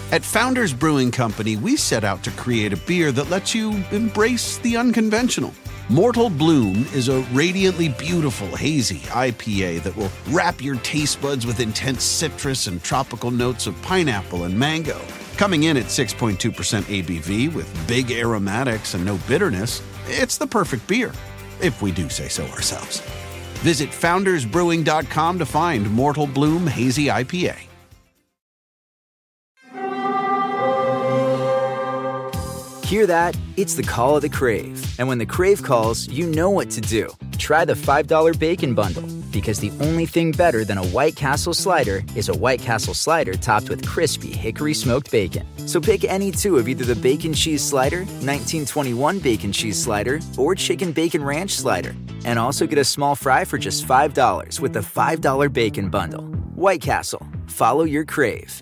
At Founders Brewing Company, we set out to create a beer that lets you embrace the unconventional. Mortal Bloom is a radiantly beautiful, hazy IPA that will wrap your taste buds with intense citrus and tropical notes of pineapple and mango. Coming in at 6.2% ABV with big aromatics and no bitterness, it's the perfect beer, if we do say so ourselves. Visit foundersbrewing.com to find Mortal Bloom Hazy IPA. Hear that? It's the call of the Crave. And when the Crave calls, you know what to do. Try the $5 Bacon Bundle, because the only thing better than a White Castle slider is a White Castle slider topped with crispy hickory smoked bacon. So pick any two of either the Bacon Cheese Slider, 1921 Bacon Cheese Slider, or Chicken Bacon Ranch Slider. And also get a small fry for just $5 with the $5 Bacon Bundle. White Castle. Follow your Crave.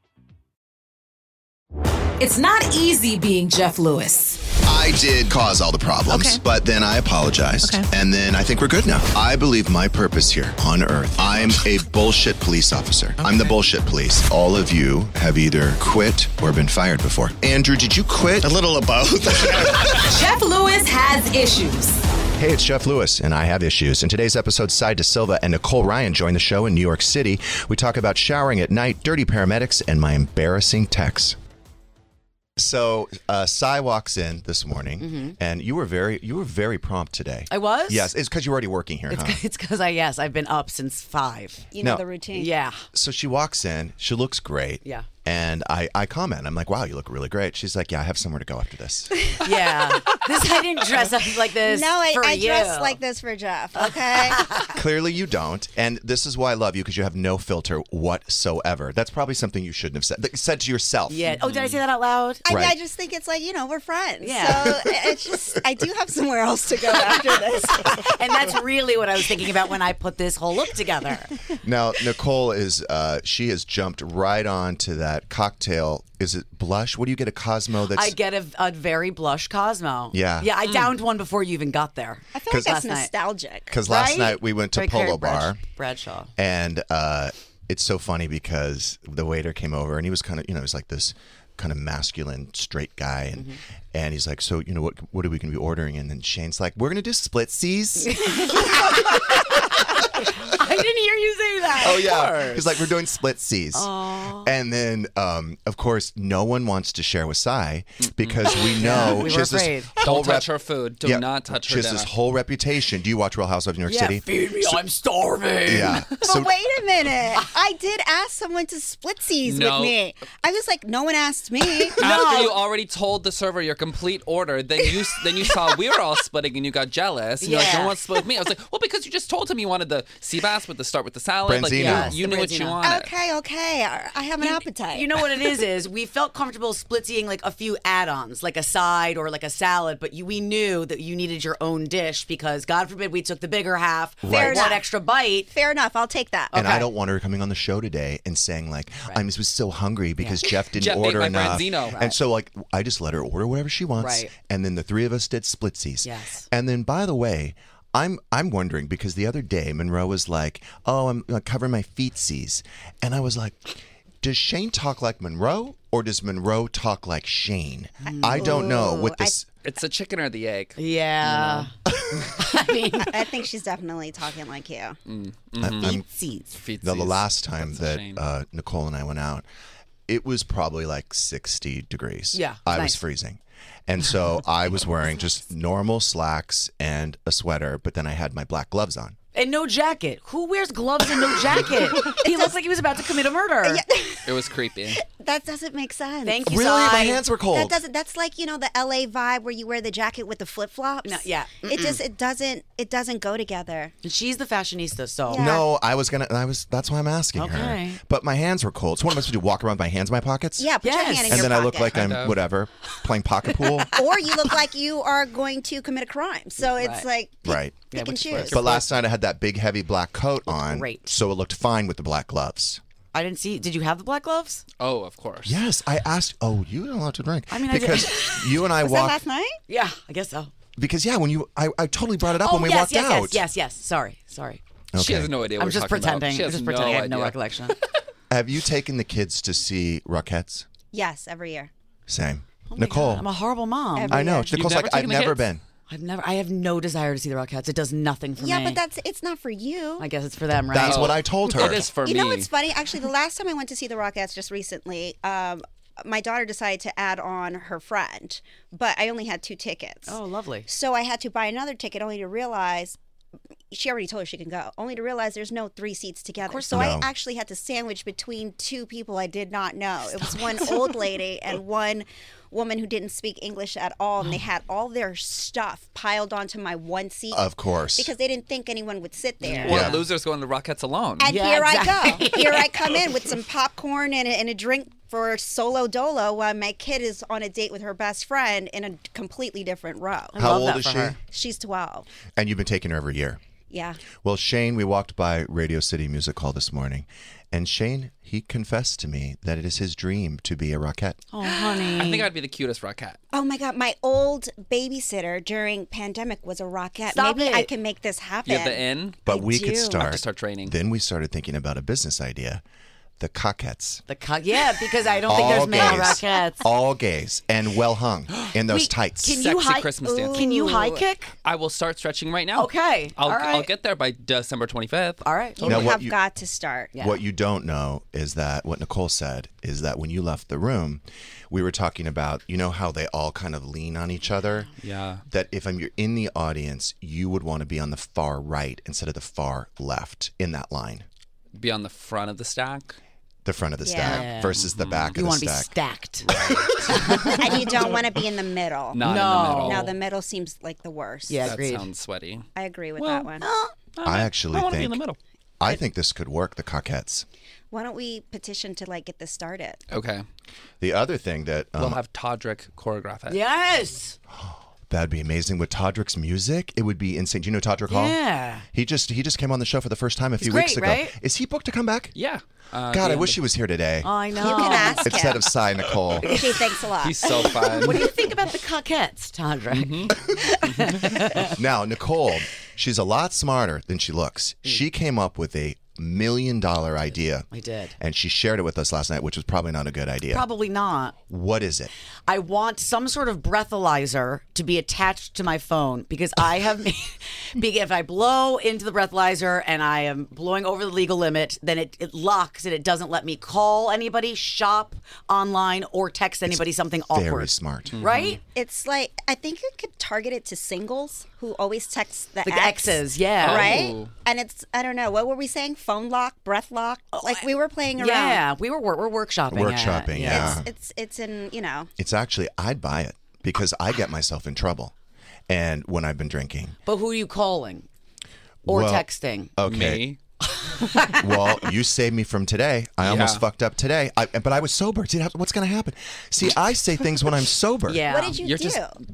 It's not easy being Jeff Lewis. I did cause all the problems, but then I apologized. And then I think we're good now. I believe my purpose here on Earth, I'm a bullshit police officer. I'm the bullshit police. All of you have either quit or been fired before. Andrew, did you quit? A little of both. Jeff Lewis has issues. Hey, it's Jeff Lewis, and I have issues. In today's episode, Cy DeSilva and Nicole Ryan join the show in New York City. We talk about showering at night, dirty paramedics, and my embarrassing texts. So, Cy walks in this morning, and you were very prompt today. I was? Yes, it's because you're already working here, huh? It's because I've been up since 5. You know the routine. Yeah. So she walks in, she looks great. Yeah. And I comment, I'm like, wow, you look really great. She's like, yeah, I have somewhere to go after this. Yeah. I didn't dress up like this. No, for I you. dress like this for Jeff, okay? Clearly you don't. And this is why I love you, because you have no filter whatsoever. That's probably something you shouldn't have said to yourself. Yeah. Oh, did I say that out loud? I mean, I just think it's like, we're friends. Yeah. So it's just, I do have somewhere else to go after this. And that's really what I was thinking about when I put this whole look together. Now, Nicole she has jumped right on to that cocktail. Is it blush? What do you get, a Cosmo that's... I get a very blush Cosmo. Yeah. Yeah, I downed one before you even got there. I feel like that's nostalgic. Because last night we went to Polo Bar. Bradshaw. And it's so funny because the waiter came over and he was kind of, he was like this kind of masculine, straight guy. And he's like, so, what are we going to be ordering? And then Shane's like, we're going to do splitsies. I didn't hear you say that. Oh, yeah. He's like, we're doing splitsies. And then, of course, no one wants to share with Cy because we know we she were has afraid. this whole Don't touch her food. Do not touch her She has dinner. this whole reputation. Do you watch Real Housewives of New York City? Feed me, I'm starving. Yeah. But wait a minute. I did ask someone to splitsies with me. I was like, no one asked me. After you already told the server your complete order, then you saw we were all splitting and you got jealous. And you're like, no one wants to split with me. I was like, well, because you just told him you wanted the sea bass with the start with the salad. Branzino. Like, you knew what you wanted. Okay. I have an appetite. You know what it is we felt comfortable splitting like a few add-ons, like a side or like a salad, but we knew that you needed your own dish because, God forbid, we took the bigger half, Right. one extra bite. Fair enough. I'll take that. And I don't want her coming on the show today and saying like, I was so hungry because Jeff didn't order ate my enough. Branzino. And so like, I just let her order whatever she wants. Right. And then the three of us did splitsies. Yes. And then, by the way, I'm wondering because the other day Monroe was like, oh, I'm covering my feetsies. And I was like, does Shane talk like Monroe or does Monroe talk like Shane? I don't know. With this, It's the chicken or the egg. Yeah. I think she's definitely talking like you. The last time that Nicole and I went out, it was probably like 60 degrees. Yeah, I nice. was freezing. And so I was wearing just normal slacks and a sweater, but then I had my black gloves on. And no jacket. Who wears gloves and no jacket? He looks like he was about to commit a murder. Yeah. It was creepy. That doesn't make sense. Thank you, Really? Cy. My hands were cold. That's like, the LA vibe where you wear the jacket with the flip-flops. No, yeah. It doesn't go together. And she's the fashionista, so. Yeah. No, that's why I'm asking her. Okay. But my hands were cold. So what am I supposed to do, walk around with my hands in my pockets? Yeah, put your hand in And your then I pocket. look like I'm, Kind of. playing pocket pool. Or you look like you are going to commit a crime. So it's like Right. pick and choose. But last night I had that big heavy black coat on, great. so it looked fine with the black gloves. I didn't see. Did you have the black gloves? Oh, of course. Yes, I asked. Oh, you don't allowed to drink. I mean, I did. because you and I Was that walked. last night? Yeah, I guess so. Because when I totally brought it up Oh, when we yes, walked yes, out. yes. Sorry. She Okay. has no idea what I'm we're just talking about. pretending. She I'm has just pretending. I have no idea. recollection. Have you taken the kids to see Rockettes? Yes, every year. Same. Oh my Nicole. God, I'm a horrible mom. Every I know. year. Nicole's never like, I've taken the never kids? been. I have no desire to see the Rockettes. It does nothing for me. Yeah, but it's not for you. I guess it's for them, right? That's what I told her. It is for You me. know what's funny? Actually, the last time I went to see the Rockettes just recently, my daughter decided to add on her friend, but I only had 2 tickets. Oh, lovely. So I had to buy another ticket only to realize she already told her she can go, only to realize there's no 3 seats together. So I No. actually had to sandwich between 2 people I did not know. It was one old lady and one woman who didn't speak English at all, and they had all their stuff piled onto my one seat. Of course. Because they didn't think anyone would sit there. Well, Yeah. losers going to the Rockettes alone. And Yeah, here exactly. I go. Here I come in with some popcorn and a drink for solo dolo while my kid is on a date with her best friend in a completely different row. How love old that is for she? her. She's 12. And you've been taking her every year. Yeah. Well, Shane, we walked by Radio City Music Hall this morning, and Shane, he confessed to me that it is his dream to be a Rockette. Oh, honey. I think I'd be the cutest Rockette. Oh my God, my old babysitter during pandemic was a Rockette. Stop Maybe it. I can make this happen. You have the in. But I we do. could I have start. to start training. Then we started thinking about a business idea. The Cockettes. Yeah, because I don't think there's male Rockettes. All gays and well hung in those Wait, tights. Can you Sexy high? Christmas dance. Can you high kick? I will start stretching right now. Okay. I'll All right. I'll get there by December 25th. All right. You Now, what have you- got to start. Yeah. What you don't know is that what Nicole said is that when you left the room, we were talking about, you know how they all kind of lean on each other? Yeah. That if you're in the audience, you would want to be on the far right instead of the far left in that line. Be on the front of the stack. The front of the Yeah. stack versus the back You of want the to be stack. stacked. And you don't want to be in the middle. Not No. in the middle. No, the middle seems like the worst. Yeah. That Agreed. sounds sweaty. I agree with Well, that one. I actually want to be think in the middle. I think this could work, the Cockettes. Why don't we petition to like get this started? Okay. The other thing that We'll have Todrick choreograph it. Yes. that'd be amazing with Todrick's music. It would be insane. Do you know Todrick Hall? Yeah. He just came on the show for the first time a few great, weeks ago. right? Is he booked to come back? Yeah. God, I wish he was here today. I know. You can ask Instead him. of Cy Nicole. Gee, thanks a lot. He's so fun. What do you think about the Cockettes, Todrick? Now, Nicole, she's a lot smarter than she looks. She came up with a $1 million idea. I did. And she shared it with us last night, which was probably not a good idea. Probably not. What is it? I want some sort of breathalyzer to be attached to my phone because I have if I blow into the breathalyzer and I am blowing over the legal limit, then it locks and it doesn't let me call anybody, shop online, or text anybody something awkward. Very smart. Right? It's like, I think you could target it to singles who always text the The ex, exes, yeah. Right? Oh. And it's, I don't know, what were we saying? Phone lock, breath lock? Like we were playing around. Yeah, we're workshopping. Workshopping, it. yeah. It's in, you know. It's actually, I'd buy it because I get myself in trouble. And when I've been drinking. But who are you calling? Or Well, texting? Okay. Me. Well, you saved me from today. I almost Yeah. fucked up today. But I was sober. See, what's going to happen? See, I say things when I'm sober. Yeah. What did you You're do? just-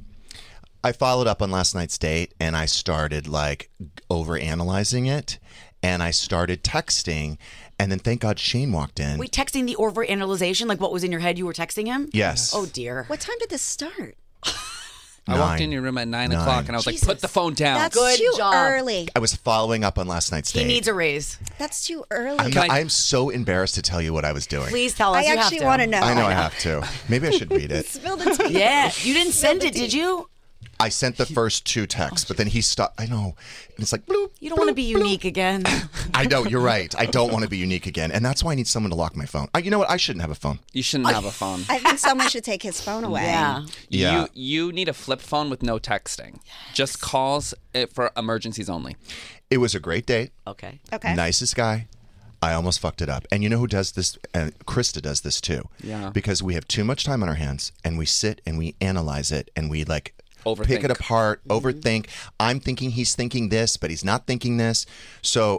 I followed up on last night's date and I started like over analyzing it and I started texting and then thank God Shane walked in. Wait, texting the overanalyzation? Like what was in your head? You were texting him? Yes. Oh, dear. What time did this start? I walked 9. in your room at 9 9. o'clock and I was Jesus. like, put the phone down. That's Good too job. early. I was following up on last night's He date. needs a raise. That's too early. I'm so embarrassed to tell you what I was doing. Please tell us. I You have actually to. want to know. I know I have to. Maybe I should read it. Spill the tea. Yeah. You didn't send it, did you? I sent the first 2 texts, but then he stopped. I know. And it's like, bloop. You don't want to be bloop, bloop. unique again. I know, you're right. I don't want to be unique again. And that's why I need someone to lock my phone. You know what? I shouldn't have a phone. You shouldn't have a phone. I think someone should take his phone away. Yeah. Yeah. You need a flip phone with no texting. Just calls for emergencies only. It was a great date. Okay. Okay. Nicest guy. I almost fucked it up. And you know who does this? Krista does this too. Yeah. Because we have too much time on our hands and we sit and we analyze it and we like pick it Overthink. apart, overthink. I'm thinking he's thinking this, but he's not thinking this. So,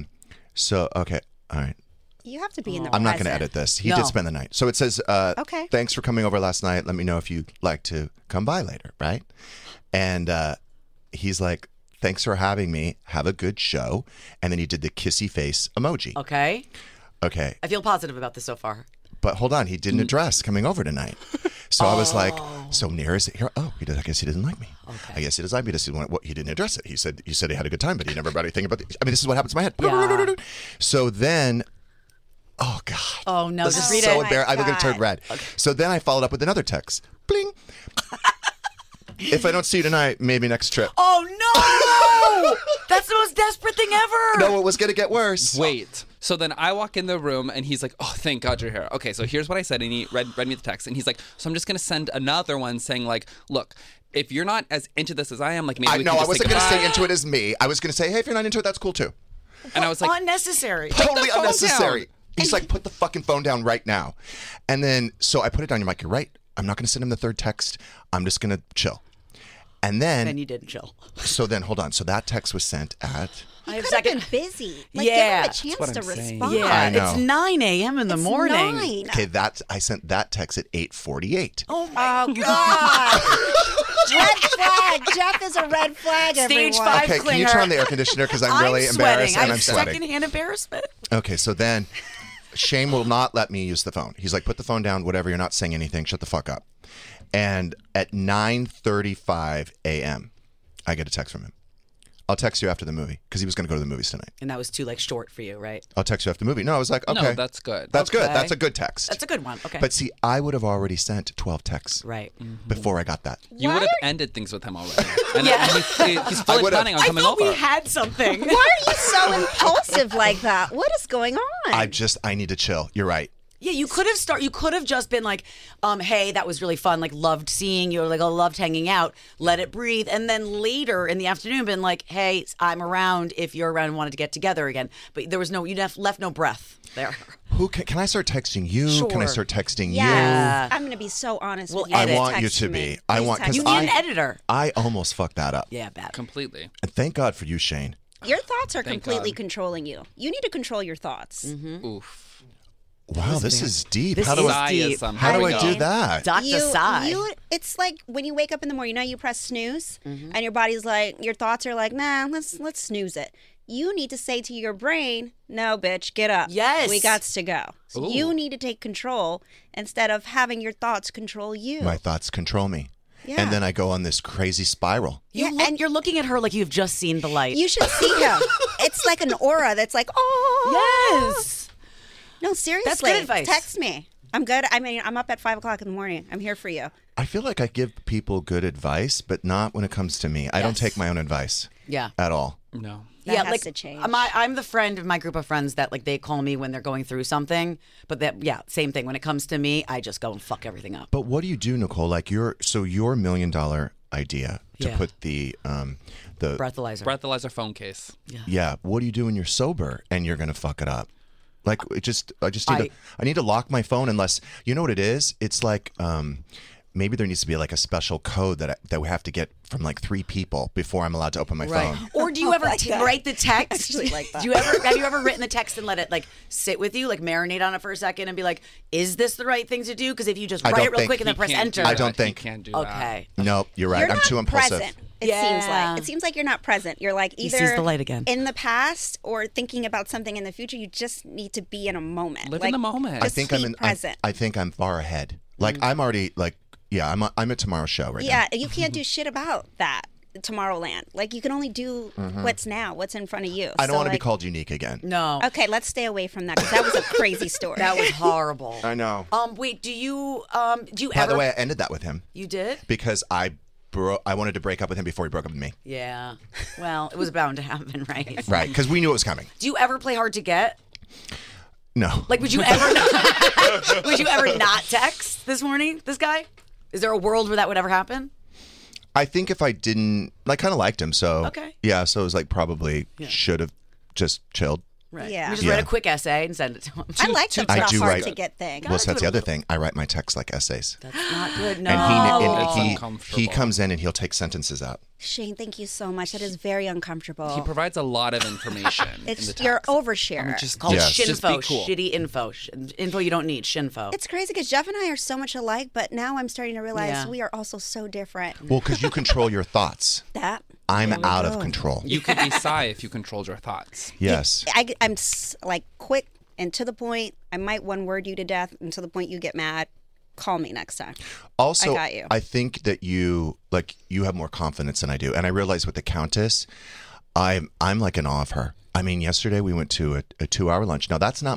okay. All right. You have to be in the I'm not going to present. edit this. He No. did spend the night. So it says, Okay. Thanks for coming over last night. Let me know if you'd like to come by later, right? And he's like, thanks for having me. Have a good show. And then he did the kissy face emoji. Okay. Okay. I feel positive about this so far. But hold on. He didn't address coming over tonight. So I was like, so near is it here? Oh, I guess he doesn't like me. Okay. I guess he doesn't like me. He didn't address it. He said he had a good time, but he never brought anything about this is what happens in my head. Yeah. So then, oh God. Oh, no. This Just is read so it. embarrassing. I look at it, turned red. So then I followed up with another text. Bling. If I don't see you tonight, maybe next trip. Oh, no! That's the most desperate thing ever. No, it was going to get worse. Wait. So then I walk in the room and he's like, oh, thank God you're here. Okay, so here's what I said. And he read me the text. And he's like, so I'm just going to send another one saying like, look, if you're not as into this as I am, like maybe we can just I wasn't say going to say goodbye. into it as me. I was going to say, hey, if you're not into it, that's cool too. And I was like, Unnecessary. Totally phone unnecessary. down. He's like, put the fucking phone down right now. And then, so I put it down. You're like, you're right. I'm not going to send him the third text. I'm just going to chill. And then, And you didn't chill. so then, hold on. So that text was sent at, I have Could have been second. busy. Like, Yeah. give him a what chance to I'm saying. respond. Yeah, I know. it's 9 a.m. in the It's morning. 9. okay, I sent that text at 8:48. Oh, my Oh, God. Red flag. Jeff is a red flag, Stage everyone. 5 Okay, can you clinger. turn on the air conditioner? Because I'm really embarrassed sweating. and I I'm have sweating. secondhand embarrassment. Okay, so then Shane will not let me use the phone. He's like, put the phone down, whatever, you're not saying anything, shut the fuck up. And at 9:35 a.m., I get a text from him. I'll text you after the movie, because he was going to go to the movies tonight. And that was too short for you, right? I'll text you after the movie. No, I was like, okay. no, that's good. That's good. Okay. That's a good text. That's a good one. Okay. But see, I would have already sent 12 texts right. before I got that. You would have ended things with him already. And Yeah. he's fully would've- planning on I coming thought over. we had something. Why are you so impulsive like that? What is going on? I need to chill. You're right. Yeah, you could have just been like, hey, that was really fun. Like, loved seeing you. Or like, I loved hanging out. Let it breathe. And then later in the afternoon, been like, hey, I'm around if you're around and wanted to get together again. But there was left no breath there. Who can I start texting you? Can I Sure. start texting Yes. I'm going to be so honest We'll with you. edit. I want you Text to me. be. I Please want, text because You me. need an editor. I almost fucked that up. Yeah, bad. Completely. And thank God for you, Shane. Your thoughts are Thank completely God. controlling you. You need to control your thoughts. Oof. Wow, this is deep. This How do is I, deep. how do I do that? Dr. Sai. It's like when you wake up in the morning, you press snooze, and your body's like, your thoughts are like, nah, let's snooze it. You need to say to your brain, no, bitch, get up. Yes. We got to go. So Ooh. you need to take control instead of having your thoughts control you. My thoughts control me. Yeah. And then I go on this crazy spiral. You're looking at her like you've just seen the light. You should see him. It's like an aura that's like, oh. yes. No, seriously. That's good advice. Text me. I'm good. I mean, I'm up at 5 o'clock in the morning. I'm here for you. I feel like I give people good advice, but not when it comes to me. I don't take my own advice Yeah. at all. No. That yeah, has like to change. I'm the friend of my group of friends that like they call me when they're going through something, but that same thing. When it comes to me, I just go and fuck everything up. But what do you do, Nicole? Like your $1 million idea to Yeah. put the Breathalyzer. Breathalyzer phone case. yeah. What do you do when you're sober and you're gonna fuck it up? Like I just need to lock my phone unless you know what it is. It's like maybe there needs to be like a special code that we have to get from like 3 people before I'm allowed to open my phone. Or do you ever write the text? actually like that. Have you ever written the text and let it like sit with you, like marinate on it for a second and be like, is this the right thing to do? Because if you just I write don't it real think- quick and then He press can't enter. do I don't that. think- He can't do Okay. No, you're right. You're I'm not too impulsive. present. It Yeah. seems like. It seems like you're not present. You're like He either sees the light again. in the past or thinking about something in the future. You just need to be in a moment. Live in Like, the moment. I just think be I'm in. present. I think I'm far ahead. Like I'm already like I'm at tomorrow's show right now. Yeah, you can't do shit about that. Tomorrowland. Like you can only do what's now, what's in front of you. I don't So, want to be like- called unique again. No. Okay, let's stay away from that because that was a crazy story. That was horrible. I know. Wait, do you By ever the way, I ended that with him you did? because I wanted to break up with him before he broke up with me. Yeah. Well, it was bound to happen, right? Right, because we knew it was coming. Do you ever play hard to get? No. Like, would you ever not text this morning, this guy? Is there a world where that would ever happen? I think if I didn't, like, kind of liked him, so Okay. yeah, so it was like probably should have just chilled. Right. Yeah. You just Yeah. write a quick essay and send it to him. I like the I tough do hard write- to get thing. Well, so that's the other thing. I write my texts like essays, That's not good. No. and It's he uncomfortable. comes in and he'll take sentences out. Shane, thank you so much. That is very uncomfortable. He provides a lot of information in the It's text. you're overshare. Just called Yes. shinfo. Just be cool. Shitty info. Info you don't need. Shinfo. It's crazy because Jeff and I are so much alike, but now I'm starting to realize Yeah. we are also so different. Well, because you control your thoughts. That I'm There we out of go. control. You could be Psy if you controlled your thoughts. Yes. I'm like quick and to the point. I might one word you to death and to the point you get mad. Call me next time. Also, I got you. I think that you have more confidence than I do, and I realize with the Countess, I'm like in awe of her. I mean, yesterday we went to a 2-hour lunch. Now that's not my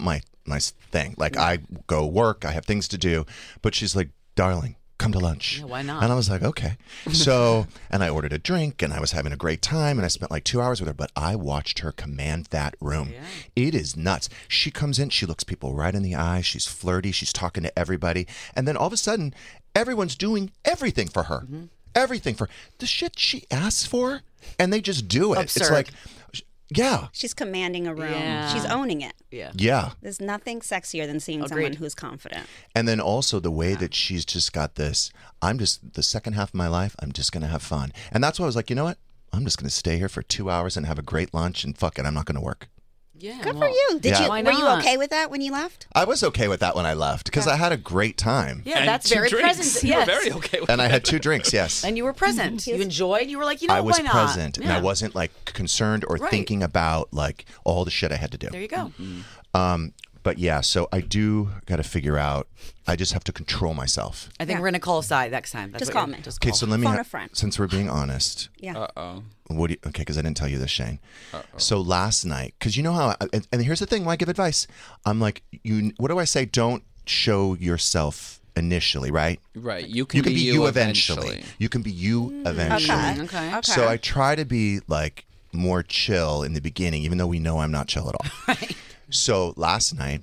my thing. Like I go work, I have things to do, but she's like, darling, come to lunch. Yeah, why not? And I was like, okay. So, and I ordered a drink and I was having a great time and I spent like 2 hours with her, but I watched her command that room. Yeah. It is nuts. She comes in, she looks people right in the eye. She's flirty. She's talking to everybody. And then all of a sudden, everyone's doing everything for her. Everything for the shit she asks for. And they just do it. Absurd. It's like, yeah. She's commanding a room. Yeah. She's owning it. Yeah. Yeah. There's nothing sexier than seeing someone Agreed. who's confident. And then also the way that she's just got this, I'm just, the second half of my life, I'm just going to have fun. And that's why I was like, you know what? I'm just going to stay here for 2 hours and have a great lunch and fuck it, I'm not going to work. Yeah. Good for well, you. Did Yeah. you? Why Were you not? okay with that when you left? I was okay with that when I left because I had a great time. Yeah, And that's 2 very drinks. present. You Yes. were very okay with And I had 2 drinks, yes. And you were present. You enjoyed. You were like, you know, I was why not? present and I Yeah. wasn't like concerned or Right. thinking about like all the shit I had to do. There you go. But yeah, so I do got to figure out, I just have to control myself. I think we're gonna call aside next time. That's Just what call you're- me. Just Okay, call. so let me, Phone a friend. since we're being honest, Yeah. what do you, okay, because I didn't tell you this, Shane. So last night, because you know how, and here's the thing, when I give advice, I'm like, what do I say? Don't show yourself initially, right? Right. You You can can be you eventually. You can be you eventually. Okay. So I try to be like more chill in the beginning, even though we know I'm not chill at all. Right. So last night,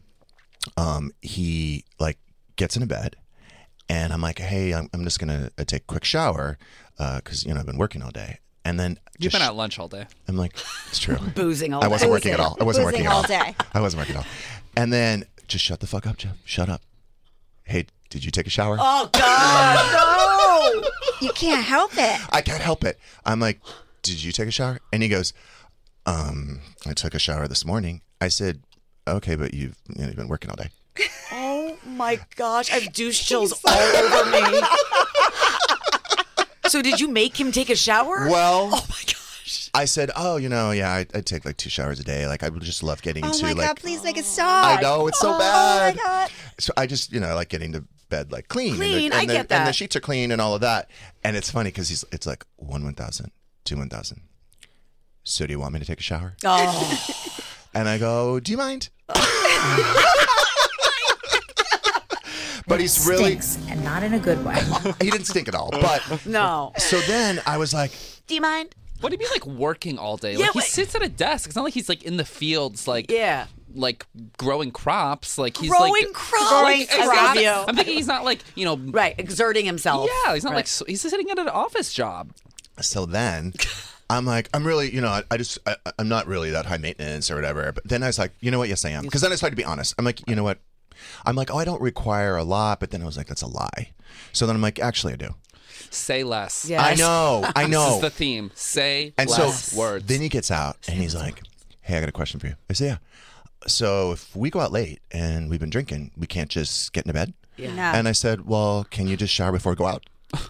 he like gets into bed, and I'm like, hey, I'm just gonna take a quick shower, because I've been working all day, and then You've just been at lunch all day. I'm like, it's true. Boozing all I wasn't day. working at all. I wasn't Boozing working at all. all day. I wasn't working at all. And then just shut the fuck up, Jeff. Shut up. Hey, did you take a shower? Oh God, no! You can't help it. I can't help it. I'm like, did you take a shower? And he goes, I took a shower this morning. I said, okay, but you've been working all day. Oh my gosh, I have douche chills all over me. So did you make him take a shower? Well, Oh my gosh. I said, I take like 2 showers a day. Like I would just love getting Oh into my like. God, please make it stop. I know it's so Oh bad. my God. So I just like getting to bed like clean. Clean, and I get And the that. sheets are clean and all of that. And it's funny because it's like 1,000, 1,000. So do you want me to take a shower? Oh. And I go, do you mind? But he's really, and not in a good way. he didn't stink at all. But No. so then I was like, Do you mind? What do you mean, like working all day? Yeah, Like he but- sits at a desk. It's not like he's like in the fields, like Yeah. like growing crops. Like he's Growing like crops. Like, I love you. I'm thinking he's not like Right, exerting himself. Yeah, he's not Right. like he's sitting at an office job. so then I'm like, I'm really, I'm not really that high maintenance or whatever. But then I was like, you know what? Yes, I am. Because then I started to be honest. I'm like, you know what? I'm like, I don't require a lot. But then I was like, that's a lie. So then I'm like, actually, I do. Say less. Yeah. I know. This is the theme. Say And less so words. then he gets out and he's like, hey, I got a question for you. I say, yeah. So if we go out late and we've been drinking, we can't just get into bed? No. And I said, well, can you just shower before we go out?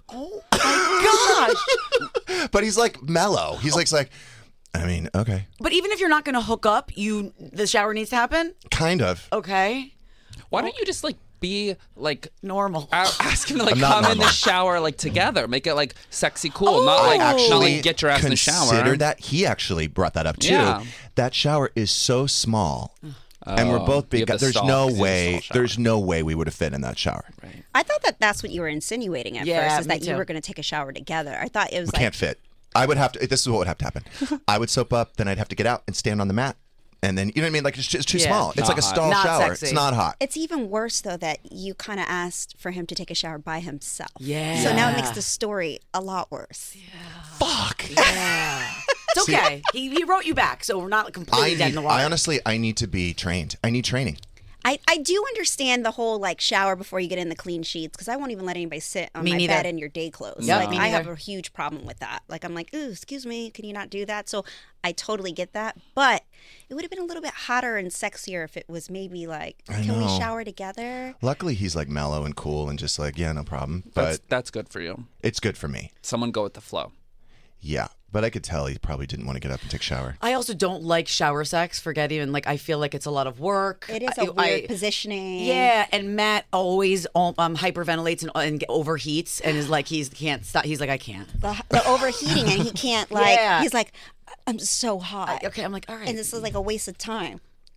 Gosh. But he's like mellow. He's like, I mean, okay. But even if you're not going to hook up, the shower needs to happen. Kind of. Okay. Why don't you just like be like Normal. ask him to like I'm not come in normal. the shower like together, make it like sexy cool, not like I not actually like get your ass in the shower. consider that. He actually brought that up too. Yeah. That shower is so small. And we're both you big have guys. the There's stall, no 'cause you have the way. stall shower. There's no way we would have fit in that shower. I thought that's what you were insinuating at Yeah, first, is me that you too. were going to take a shower together. I thought it was We like, can't fit. I would have to. This is what would have to happen. I would soap up, then I'd have to get out and stand on the mat, and then you know what I mean. Like it's too Yeah. small. It's Not like a hot. stall Not shower. sexy. It's not hot. it's even worse, though, that you kind of asked for him to take a shower by himself. Yeah. So now it makes the story a lot worse. Fuck. It's okay. He wrote you back, so we're not completely dead in the water. I need to be trained. I need training. I do understand the whole like shower before you get in the clean sheets, because I won't even let anybody sit on Me my neither. bed in your day clothes. Yep, Like me I have neither. a huge problem with that. Like I'm like, ooh, excuse me, can you not do that? So I totally get that, but it would have been a little bit hotter and sexier if it was maybe like, I can we know. shower together? Luckily, he's like mellow and cool and just like, yeah, no problem. But That's good for you. it's good for me. Someone go with the flow. Yeah. But I could tell he probably didn't want to get up and take a shower. I also don't like shower sex. Forget even like I feel like it's a lot of work. It is a weird positioning. Yeah, and Matt always hyperventilates and overheats and is like he can't stop. He's like I can't. The overheating, and he can't like. Yeah. He's like, I'm so hot. Okay, I'm like all right. And this is like a waste of time.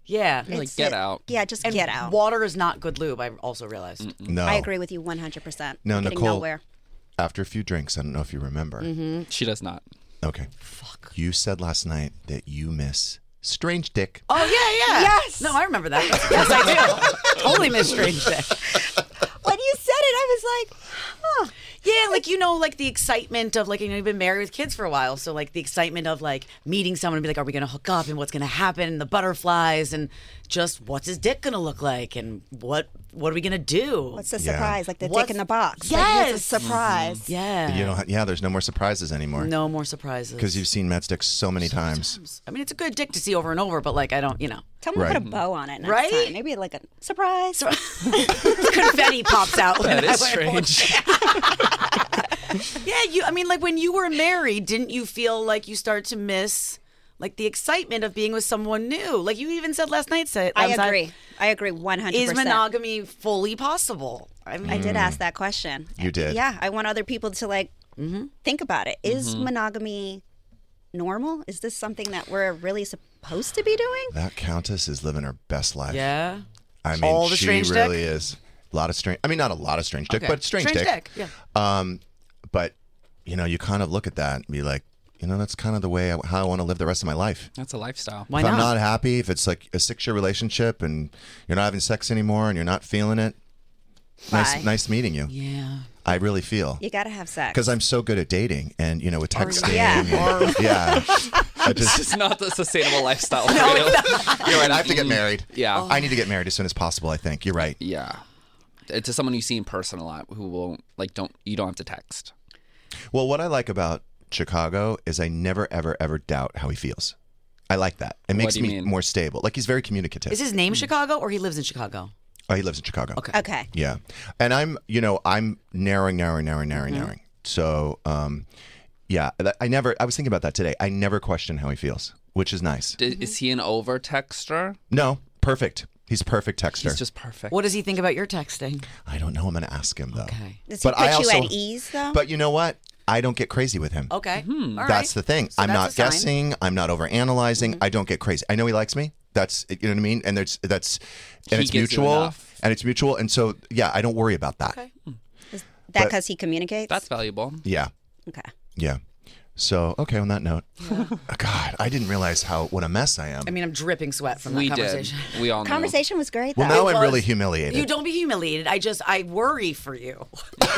Yeah. You're like, It's get it. out. Yeah, just And get out. water is not good lube, I also realized. No. I agree with you 100%. No, Getting Nicole. nowhere. After a few drinks, I don't know if you remember. She does not. Okay. Fuck. You said last night that you miss Strange Dick. Oh, yeah. Yes. No, I remember that. Yes, I do. Totally miss Strange Dick. When you said it, I was like, huh. Yeah, like, you know, like the excitement of, like, you know, you've been married with kids for a while. So, like, the excitement of, like, meeting someone and be like, are we going to hook up and what's going to happen and the butterflies and just what's his dick going to look like and what are we going to do? What's the Yeah. surprise? Like the What's- dick in the box. Yes. Like, what's a surprise? Yeah. You know, yeah, there's no more surprises anymore. No more surprises. Because you've seen Matt's dick so many times. I mean, it's a good dick to see over and over, but, like, I don't, you know. Tell me Right. to put a bow on it next Right? time. Maybe like a surprise. Confetti pops out. That when I is wear it. strange. Yeah, I mean, like, when you were married, didn't you feel like you start to miss, like, the excitement of being with someone new? Like, you even said last night, I agree. I agree 100%. Is monogamy fully possible? I mean, I did ask that question. You did. Yeah, I want other people to like think about it. Is monogamy normal? Is this something that we're really supposed to be doing? That countess is living her best life. yeah. I mean, All the she strange really dick? is. A lot of strange. I mean, not a lot of strange dick, Okay. but strange Strange dick. dick, yeah. But you know, you kind of look at that and be like, you know, that's kind of the way how I want to live the rest of my life. That's a lifestyle. Why if not? I'm not happy, if it's like a 6-year relationship and you're not having sex anymore and you're not feeling it, Bye. nice meeting you. Yeah. I really feel. You got to have sex. Because I'm so good at dating and, you know, with texting. yeah. Yeah. I This just, is not the sustainable lifestyle. For you. you're right. I have to get married. Yeah. I need to get married as soon as possible, I think. You're right. Yeah. To someone you see in person a lot who will you don't have to text. Well, what I like about Chicago is I never, ever, ever doubt how he feels. I like that. It makes do you me mean? more stable. Like, he's very communicative. Is his name Chicago or he lives in Chicago? Oh, he lives in Chicago. Okay. Yeah. And I'm narrowing. Mm-hmm. So, yeah, I was thinking about that today. I never question how he feels, which is nice. Is he an over texter? No, perfect. He's a perfect texter. He's just perfect. What does he think about your texting? I don't know. I'm going to ask him, though. Okay. Does he But put I you also- at ease, though? But you know what? I don't get crazy with him. Okay. All right. That's the thing. So I'm that's not a sign. guessing. I'm not over analyzing. I don't get crazy. I know he likes me. That's, you know what I mean? And it's He it's gives you mutual. enough. And it's mutual. And so, yeah, I don't worry about that. Okay. Is that because he communicates? That's valuable. Yeah. okay. Yeah. So, okay, on that note. God, I didn't realize what a mess I am. I mean, I'm dripping sweat from that We did. conversation. We all knew. Conversation was great, though. well, now I'm was- really humiliated. You don't be humiliated. I worry for you.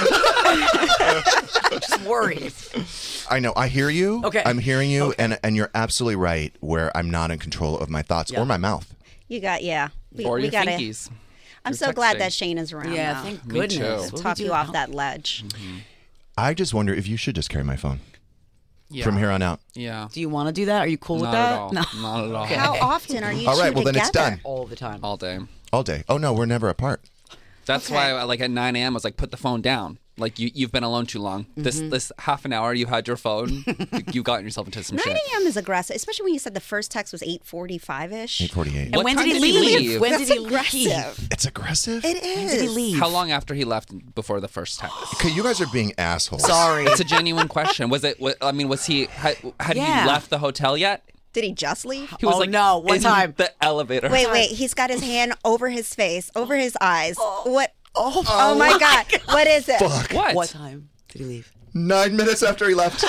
Just worry. I know. I hear you. Okay. I'm hearing you. And you're absolutely right where I'm not in control of my thoughts Yeah. or my mouth. You got, yeah. Or we your gotta. finkies. I'm Your so glad texting. that Shane is around. Yeah, though. thank Me goodness. too. What do Talk we you do off now? that ledge. I just wonder if you should just carry my phone Yeah. from here on out. Yeah. Do you want to do that? Are you cool with Not that? at all. No. Not at all. How often are you All right, two well, then it's together? done. All the time. All day. All day. Oh, no, we're never apart. That's Okay. why, like at 9 a.m., I was like, put the phone down. Like you've been alone too long. This half an hour you had your phone, you've gotten yourself into some 9 shit. a.m. is aggressive, especially when you said the first text was 8:45-ish. 8:48. And What when time did he did he leave? leave? When That's did he aggressive. leave? It's aggressive? It is. When did he leave? How long after he left before the first text? Okay, you guys are being assholes. Sorry. It's a genuine question. Was it? I mean, was he? Had Yeah. he left the hotel yet? Did he just leave? He was Oh, like, no, one in time. the elevator. Wait. He's got his hand over his face, over his eyes. What? Oh, Oh my God. What is it? Fuck. What? What time did he leave? 9 minutes after he left.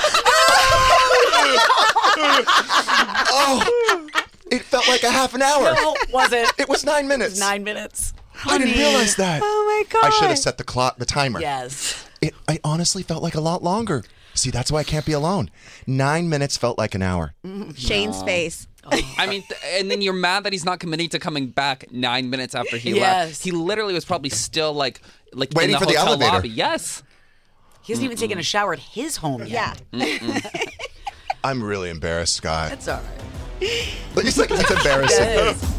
Oh, it felt like a half an hour. No, was it? It was 9 minutes. 9 minutes. I didn't realize that. Oh my God. I should have set the timer. Yes. I honestly felt like a lot longer. See, that's why I can't be alone. 9 minutes felt like an hour. Shane's face. I mean, and then you're mad that he's not committing to coming back 9 minutes after he Yes. left. He literally was probably still like Waiting in the for the hotel elevator. lobby. Yes. He hasn't even taken a shower at his home yet. Yeah. I'm really embarrassed, Scott. It's all right. It's like it's embarrassing. It is.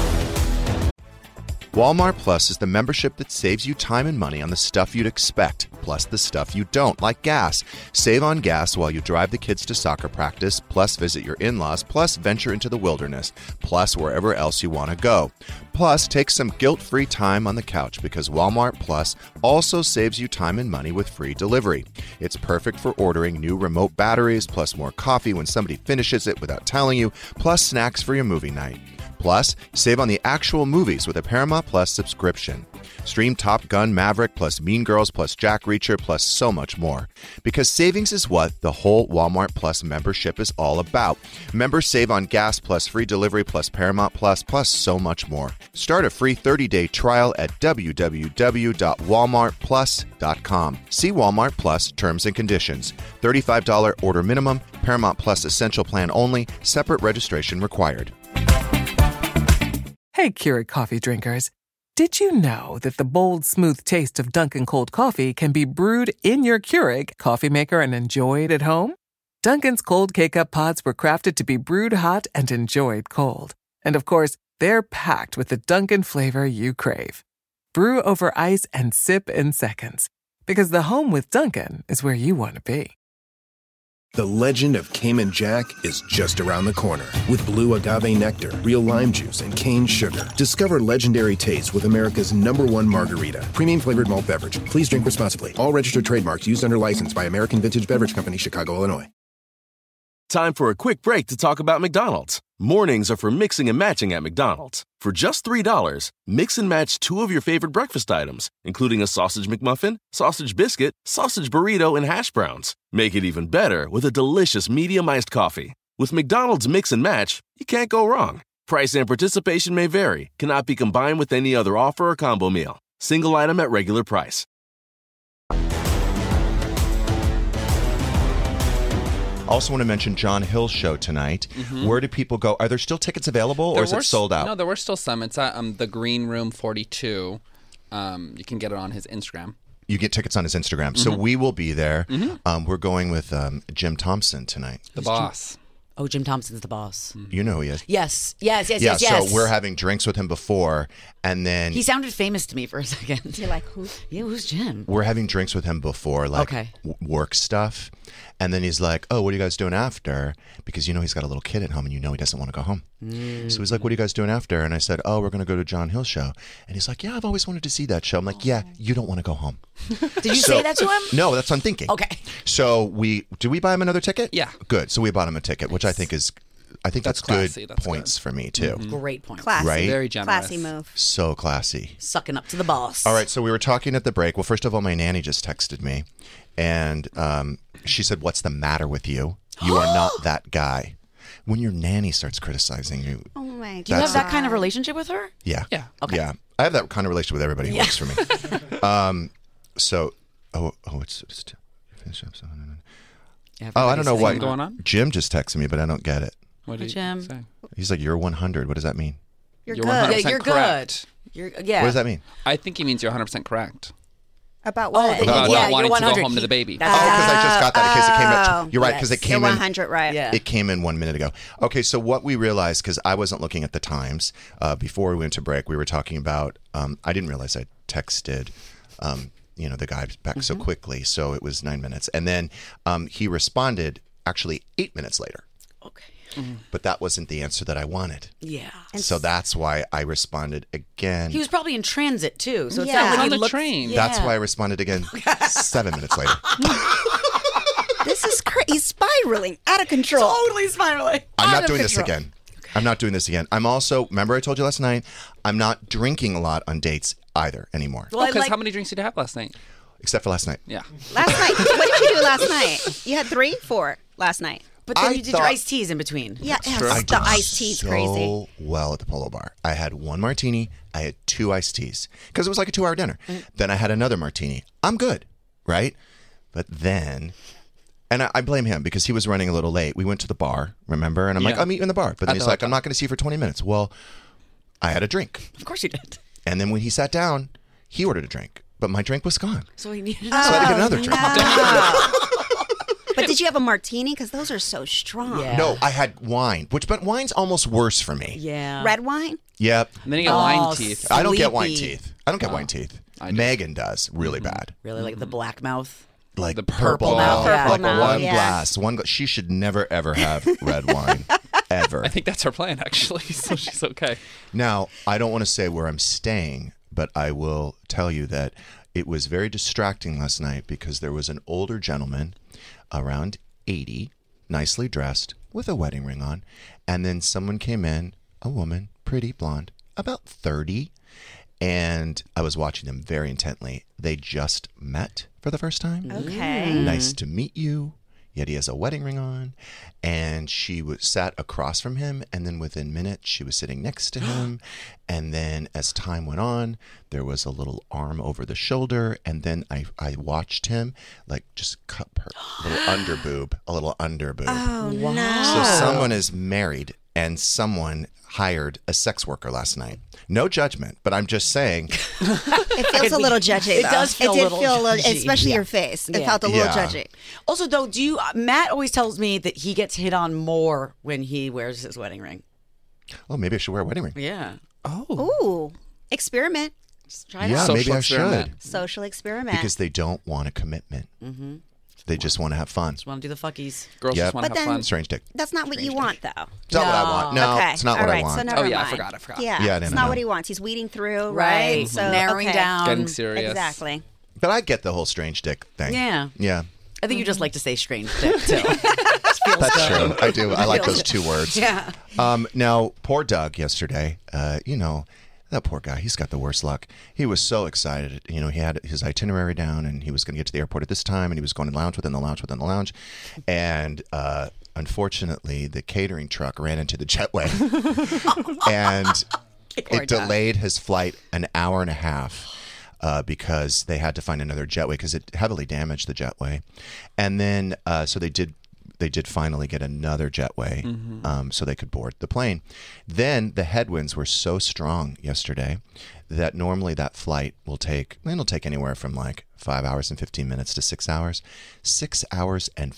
Walmart Plus is the membership that saves you time and money on the stuff you'd expect, plus the stuff you don't, like gas. Save on gas while you drive the kids to soccer practice, plus visit your in-laws, plus venture into the wilderness, plus wherever else you want to go. Plus, take some guilt-free time on the couch because Walmart Plus also saves you time and money with free delivery. It's perfect for ordering new remote batteries, plus more coffee when somebody finishes it without telling you, plus snacks for your movie night. Plus, save on the actual movies with a Paramount Plus subscription. Stream Top Gun Maverick plus Mean Girls plus Jack Reacher plus so much more. Because savings is what the whole Walmart Plus membership is all about. Members save on gas plus free delivery plus Paramount Plus so much more. Start a free 30-day trial at www.walmartplus.com. See Walmart Plus terms and conditions. $35 order minimum, Paramount Plus Essential Plan only, separate registration required. Hey, Keurig coffee drinkers. Did you know that the bold, smooth taste of Dunkin' cold coffee can be brewed in your Keurig coffee maker and enjoyed at home? Dunkin's cold K-Cup pods were crafted to be brewed hot and enjoyed cold. And of course, they're packed with the Dunkin' flavor you crave. Brew over ice and sip in seconds. Because the home with Dunkin' is where you want to be. The legend of Cayman Jack is just around the corner. With blue agave nectar, real lime juice, and cane sugar. Discover legendary taste with America's #1 margarita. Premium flavored malt beverage. Please drink responsibly. All registered trademarks used under license by American Vintage Beverage Company, Chicago, Illinois. Time for a quick break to talk about McDonald's. Mornings are for mixing and matching at McDonald's. For just $3, mix and match 2 of your favorite breakfast items, including a sausage McMuffin, sausage biscuit, sausage burrito, and hash browns. Make it even better with a delicious medium iced coffee. With McDonald's Mix and Match, you can't go wrong. Price and participation may vary, cannot be combined with any other offer or combo meal. Single item at regular price. Also want to mention John Hill's show tonight. Where do people go? Are there still tickets available, or is it sold out? No, there were still some. It's at the Green Room 42. You can get it on his Instagram. You get tickets on his Instagram. So we will be there. We're going with Jim Thompson tonight. The boss. Oh, Jim Thompson's the boss. You know who he is. Yes. So we're having drinks with him before, and then He sounded famous to me for a second. You're like, who? Yeah, who's Jim? we're having drinks with him before, like Okay. work stuff. And then he's like, oh, what are you guys doing after? Because he's got a little kid at home, and he doesn't want to go home. So he's like, what are you guys doing after? And I said, oh, we're going to go to John Hill's show. And he's like, yeah, I've always wanted to see that show. I'm like, yeah, you don't want to go home. Did you say that to him? No, that's what I'm thinking. Okay. So we buy him another ticket? Yeah. Good. So we bought him a ticket, which I think that's classy. good That's points for me too. Great point. Classy. Right? Very generous. Classy move. So classy. Sucking up to the boss. All right, so we were talking at the break. Well, first of all, my nanny just texted me, and she said, "What's the matter with you? You are not that guy." When your nanny starts criticizing you, Oh my god. Do you have that kind of relationship with her? yeah, Yeah. Okay. yeah, I have that kind of relationship with everybody who works for me. It's finish up. I don't know What's why. going on? Jim just texted me, but I don't get it. What Hi, did Jim. you say? He's like, "You're 100." What does that mean? You're You're good. 100% Yeah, you're correct. good. Yeah. What does that mean? I think he means you're 100% correct. About Oh, what? About yeah, not wanting you're to go 100. home to the baby. Oh, because I just got that in case it came Oh, in. You're right, because it You're came in. 100 right. Yeah. It came in 1 minute ago. Okay, so what we realized, because I wasn't looking at the times before we went to break, we were talking about. I didn't realize I texted, the guy back so quickly. So it was 9 minutes, and then he responded actually 8 minutes later. Okay. But that wasn't the answer that I wanted. Yeah. So that's why I responded again. He was probably in transit too, so it's Yeah. not like On he the looked- train. Yeah. That's why I responded again 7 minutes later. This is crazy. Spiraling out of control. Totally spiraling. I'm Out not of doing this control. again. I'm not doing this again. I'm also, remember I told you last night, I'm not drinking a lot on dates either anymore. Well, Because how many drinks did you have last night? Except for last night. Yeah. Last night. What did you do last night? You had 3, 4 last night. but then I you did thought- your iced teas in between. Yeah, I the did iced tea's so crazy. well at the Polo Bar. I had 1 martini. I had 2 iced teas because it was like a 2-hour dinner. Then I had another martini. I'm good, right? But then, and I blame him because he was running a little late. We went to the bar, remember? And I'm like, Yeah. I'll meet you in the bar. But then At he's the like, hotel. I'm not going to see you for 20 minutes. Well, I had a drink. Of course you did. And then when he sat down, he ordered a drink. But my drink was gone. So he needed. So I had to get another drink. But did you have a martini? Because those are so strong. Yeah. No, I had wine, but wine's almost worse for me. Yeah. Red wine? Yep. And then you got Oh, wine teeth. I don't get wine Sleepy. teeth. I don't get wine teeth. I do. Megan does really bad. Really like the black mouth. Like The purple mouth, mouth. yeah. Like Purple one mouth, yeah. glass. She should never ever have red wine. Ever. I think that's her plan, actually. So she's okay. Now, I don't want to say where I'm staying, but I will tell you that it was very distracting last night because there was an older gentleman around 80, nicely dressed, with a wedding ring on, and then someone came in, a woman, pretty, blonde, about 30. And I was watching them very intently. They just met for the first time. Okay. Nice to meet you. Yet he has a wedding ring on. And she sat across from him. And then within minutes, she was sitting next to him. And then as time went on, there was a little arm over the shoulder. And then I watched him like just cup her a little under boob. Oh, no. So someone is married and someone hired a sex worker last night. No judgment, but I'm just saying. It feels a little judgy, though. It does feel a little judgy. especially Yeah. your face. It Yeah. felt a little Yeah. judgy. Also, though, Matt always tells me that he gets hit on more when he wears his wedding ring. Oh, maybe I should wear a wedding ring. Yeah. Ooh, experiment. Just try it Yeah, out. maybe I experiment. should. Social experiment. Because they don't want a commitment. Mm-hmm. They just want to have fun. Just want to do the fuckies. Girls Yep. just want to But have then- fun. Strange dick. That's not what you want, though. It's not what I want. No, Okay. it's not All what right, I want. So never Oh, yeah, I mind. forgot. Yeah, Yeah, I it's didn't not know. what he wants. He's weeding through, Right. right? So Narrowing okay. down. Getting serious. Exactly. But I get the whole strange dick thing. Yeah. Yeah. I think you just like to say strange dick, too. Just feels That's good. true. I do. I like those two words. Yeah. Now, poor Doug yesterday, that poor guy, he's got the worst luck. He was so excited. He had his itinerary down and he was going to get to the airport at this time and he was going to lounge within the lounge within the lounge. And unfortunately, the catering truck ran into the jetway and it delayed his flight an hour and a half. Because they had to find another jetway because it heavily damaged the jetway. And then, so they did finally get another jetway so they could board the plane. Then the headwinds were so strong yesterday that normally that flight it'll take anywhere from like 5 hours and 15 minutes to 6 hours. 6 hours and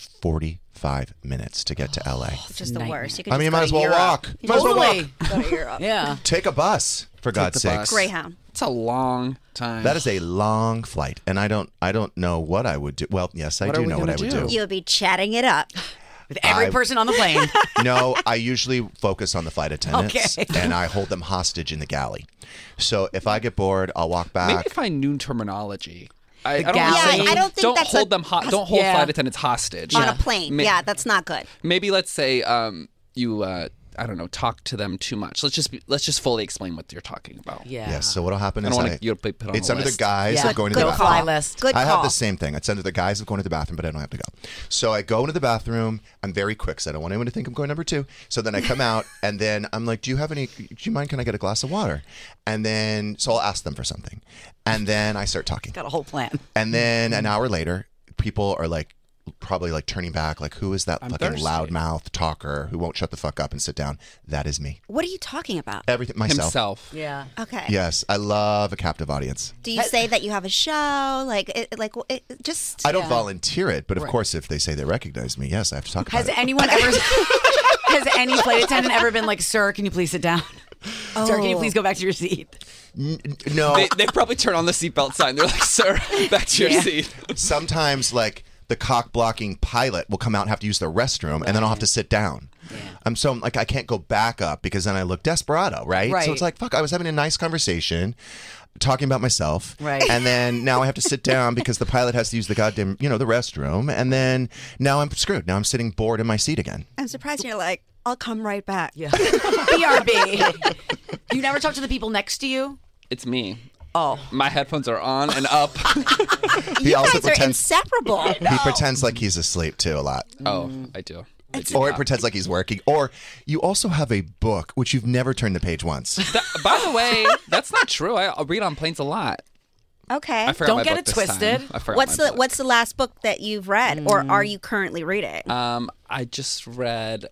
45 minutes to get to LA. It's just the worst. You could I just mean, you go might to as well Europe. walk. You Might as well Totally. walk. Go to Europe. Yeah. Take a bus, for God's the sakes. bus. Greyhound. It's a long time. That is a long flight, and I don't know what I would do. Well, yes, I What do are we know what I gonna would do? do. You'll be chatting it up. With every person on the plane. No, I usually focus on the flight attendants, Okay. and I hold them hostage in the galley. So if I get bored, I'll walk back. Maybe find new terminology. I don't galley. say- Yeah, I don't think don't that's hold a- them. Don't hold Yeah. flight attendants hostage On a plane. Ma- Yeah, that's not good. Maybe let's say you I don't know, talk to them too much. Let's just fully explain what you're talking about. Yeah. Yes. So what'll happen I is don't want you to put on it's the under the list. guise Yeah. of going to Good the call. bathroom. Fly list. Good I call. have the same thing. It's under the guise of going to the bathroom, but I don't have to go. So I go into the bathroom. I'm very quick because I don't want anyone to think I'm going number 2. So then I come out and then I'm like, do you mind? Can I get a glass of water? And then, so I'll ask them for something. And then I start talking. Got a whole plan. And then an hour later, people are like, probably like turning back, like, who is that fucking thirsty. loudmouth talker who won't shut the fuck up and sit down? That is me. What are you talking about? Everything, myself. Himself. Yeah. Okay. Yes, I love a captive audience. Do you say that you have a show? Just. I don't volunteer it, but of course, if they say they recognize me, yes, I have to talk Has about it. anyone ever? Has any flight attendant ever been like, "Sir, can you please sit down? Sir, can you please go back to your seat?" No, They probably turn on the seatbelt sign. They're like, "Sir, back to your seat." sometimes like the cock blocking pilot will come out and have to use the restroom, and then I'll have to sit down. I'm like, I can't go back up because then I look desperado, right? Right. So it's like, fuck, I was having a nice conversation, talking about myself, Right. and then now I have to sit down because the pilot has to use the goddamn, the restroom, and then now I'm screwed. Now I'm sitting bored in my seat again. I'm surprised you're like, I'll come right back. Yeah. BRB. You never talk to the people next to you? It's me. Oh. My headphones are on and up. He You also guys are pretends inseparable. he pretends like he's asleep too a lot. Oh, I do. Or he pretends like he's working. Or you also have a book which you've never turned the page once. By the way, that's not true. I read on planes a lot. Okay. I forgot Don't my get book it this twisted. time. I forgot What's my the book. What's the last book that you've read, or are you currently reading? I just read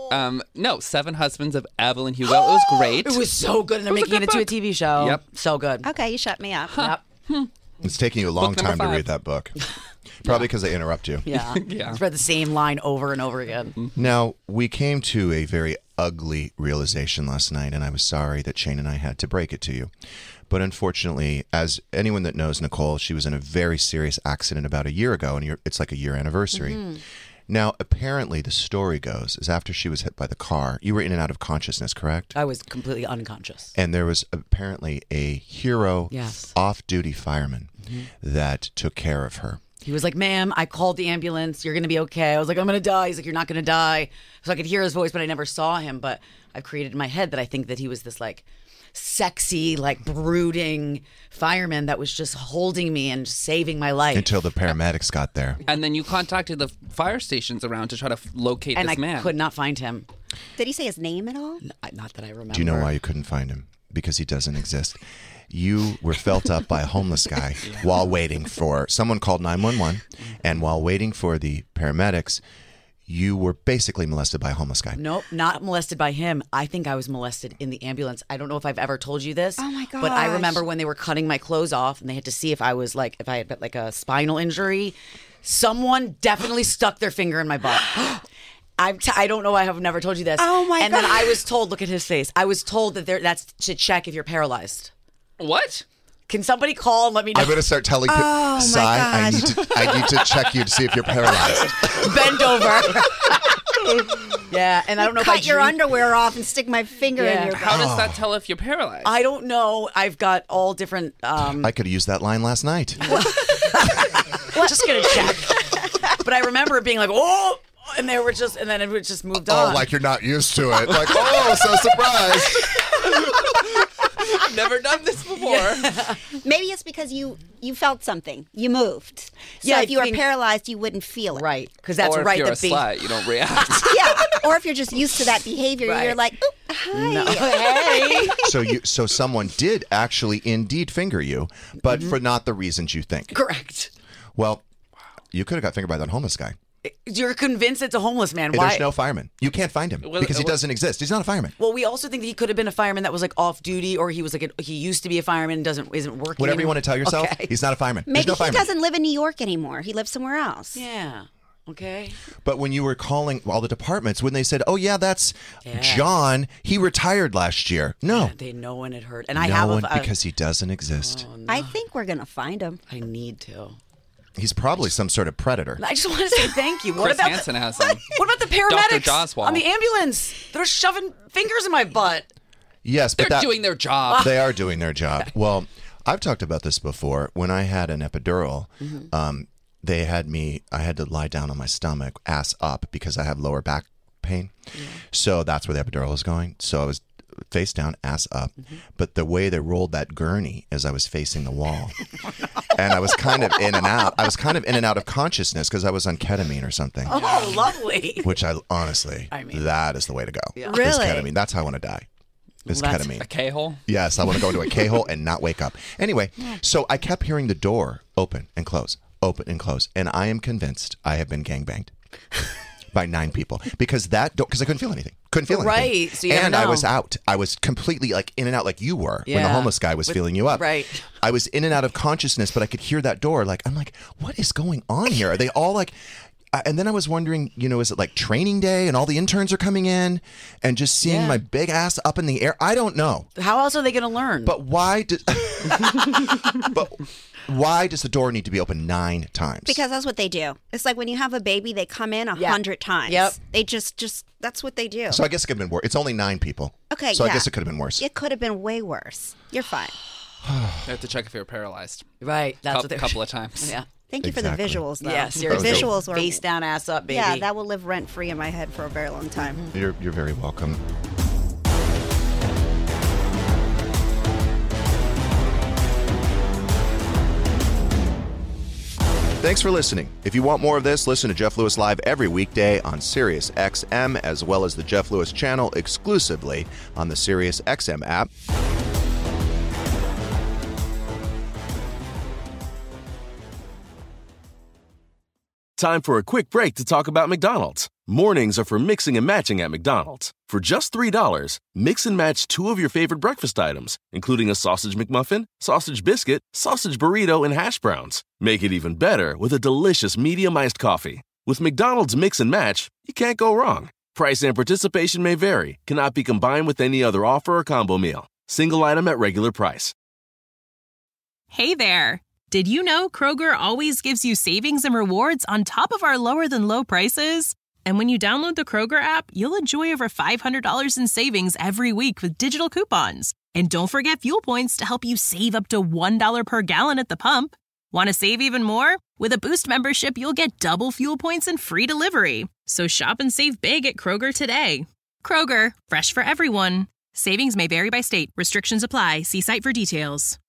7 Husbands of Evelyn Hugo. It was great. It was so good, and they're It was a making it good into a book. TV show. Yep. So good. Okay, you shut me up. Yep. It's taking you a long Book number time to 5. read that book. Probably because they interrupt you. Yeah. Yeah. It's read the same line over and over again. Now, we came to a very ugly realization last night, and I was sorry that Shane and I had to break it to you. But unfortunately, as anyone that knows Nicole, she was in a very serious accident about a year ago, and it's like a year anniversary. Now, apparently, the story goes, is after she was hit by the car, you were in and out of consciousness, correct? I was completely unconscious. And there was apparently a hero Yes. off-duty fireman that took care of her. He was like, ma'am, I called the ambulance. You're going to be okay. I was like, I'm going to die. He's like, you're not going to die. So I could hear his voice, but I never saw him. But I've created in my head that I think that he was this like sexy, like brooding fireman that was just holding me and saving my life. Until the paramedics got there. And then you contacted the fire stations around to try to locate and this man. And I could not find him. Did he say his name at all? Not that I remember. Do you know why you couldn't find him? Because he doesn't exist. You were felt up by a homeless guy while waiting for someone called 911, and while waiting for the paramedics, you were basically molested by a homeless guy. Nope, not molested by him. I think I was molested in the ambulance. I don't know if I've ever told you this. Oh my gosh. But I remember when they were cutting my clothes off and they had to see if I had like a spinal injury. Someone definitely stuck their finger in my butt. I don't know. I have never told you this. Oh my god! And then I was told, look at his face. I was told that that's to check if you're paralyzed. What? Can somebody call and let me know? I'm going to start telling people, I need to check you to see if you're paralyzed. Bend over. Yeah, and I don't know if I cut your underwear off and stick my finger in your butt. How does that tell if you're paralyzed? I don't know. I've got all different. I could have used that line last night. Just gonna check. But I remember it being like, oh. And they were just, and then it just moved on. Oh, like you're not used to it. Like, oh, so surprised. I've never done this before. Yeah. Maybe it's because you felt something. You moved. So Yeah, if you were paralyzed, you wouldn't feel it. Right. Because that's or right. If you're a slut, you don't react. Yeah. Or if you're just used to that behavior, Right. you're like, oop, hi. No. Hey. So someone did actually indeed finger you, but for not the reasons you think. Correct. Well, you could have got fingered by that homeless guy. You're convinced it's a homeless man. And Why? there's no fireman. You can't find him because he doesn't exist. He's not a fireman. Well, we also think that he could have been a fireman that was like off duty, or he was like he used to be a fireman and isn't working. Whatever anymore. you want to tell yourself, Okay. he's not a fireman. Maybe There's no he fireman. doesn't live in New York anymore. He lives somewhere else. Yeah. Okay. But when you were calling all the departments, when they said, "Oh yeah, that's Yeah. John. He retired last year." No, They know when it hurt, and I no have one, because he doesn't exist. Oh, no. I think we're going to find him. I need to. He's probably some sort of predator. I just want to say thank you. What Chris about Hansen has some. What about the Dr. paramedics Joswal. on the ambulance? They're shoving fingers in my butt. Yes, but They're doing their job. They are doing their job. Well, I've talked about this before. When I had an epidural, I had to lie down on my stomach, ass up, because I have lower back pain. Yeah. So that's where the epidural was going. So I was face down, ass up. But the way they rolled that gurney is I was facing the wall. And I was kind of in and out. I was kind of in and out of consciousness because I was on ketamine or something. Oh, lovely. Which I honestly, that is the way to go. Yeah. Is Really? ketamine. That's how I want to die. Is That's ketamine. A K-hole? Yes, I want to go into a K-hole and not wake up. Anyway, so I kept hearing the door open and close, and I am convinced I have been gangbanged by 9 people because I couldn't feel anything. Right, so you never and I know. was out. I was completely like in and out, like you were when the Yeah. homeless guy was feeling you up. Right. I was in and out of consciousness, but I could hear that door. Like I'm like, what is going on here? Are they all like? And then I was wondering, is it like training day and all the interns are coming in and just seeing my big ass up in the air? I don't know. How else are they going to learn? But why does the door need to be open 9 times? Because that's what they do. It's like when you have a baby, they come in 100 times. Yep. They just that's what they do. So I guess it could have been worse. It's only 9 people. Okay, So yeah. I guess it could have been worse. It could have been way worse. You're fine. You have to check if you're paralyzed. right. That's what A they're couple of times. Yeah. Thank you for the Exactly. visuals, though. Yeah, The seriously. visuals were Face down, ass up, baby. Yeah, that will live rent free in my head for a very long time. You're very welcome. Thanks for listening. If you want more of this, listen to Jeff Lewis Live every weekday on Sirius XM, as well as the Jeff Lewis channel exclusively on the Sirius XM app. Time for a quick break to talk about McDonald's. Mornings are for mixing and matching at McDonald's. For just $3, mix and match 2 of your favorite breakfast items, including a sausage McMuffin, sausage biscuit, sausage burrito, and hash browns. Make it even better with a delicious medium-iced coffee. With McDonald's Mix and Match, you can't go wrong. Price and participation may vary, cannot be combined with any other offer or combo meal. Single item at regular price. Hey there! Did you know Kroger always gives you savings and rewards on top of our lower-than-low prices? And when you download the Kroger app, you'll enjoy over $500 in savings every week with digital coupons. And don't forget fuel points to help you save up to $1 per gallon at the pump. Want to save even more? With a Boost membership, you'll get double fuel points and free delivery. So shop and save big at Kroger today. Kroger, fresh for everyone. Savings may vary by state. Restrictions apply. See site for details.